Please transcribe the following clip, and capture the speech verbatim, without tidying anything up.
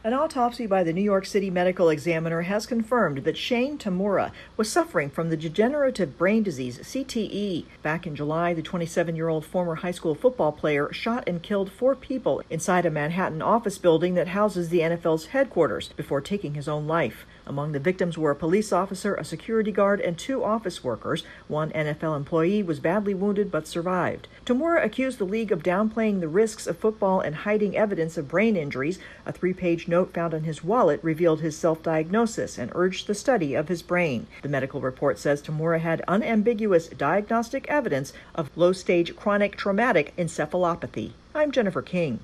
An autopsy by the New York City Medical Examiner has confirmed that Shane Tamura was suffering from the degenerative brain disease C T E. Back in July, the twenty-seven-year-old former high school football player shot and killed four people inside a Manhattan office building that houses the N F L's headquarters before taking his own life. Among the victims were a police officer, a security guard, and two office workers. One N F L employee was badly wounded but survived. Tamura accused the league of downplaying the risks of football and hiding evidence of brain injuries. A three-page note found in his wallet revealed his self-diagnosis and urged the study of his brain. The medical report says Tamura had unambiguous diagnostic evidence of low-stage chronic traumatic encephalopathy. I'm Jennifer King.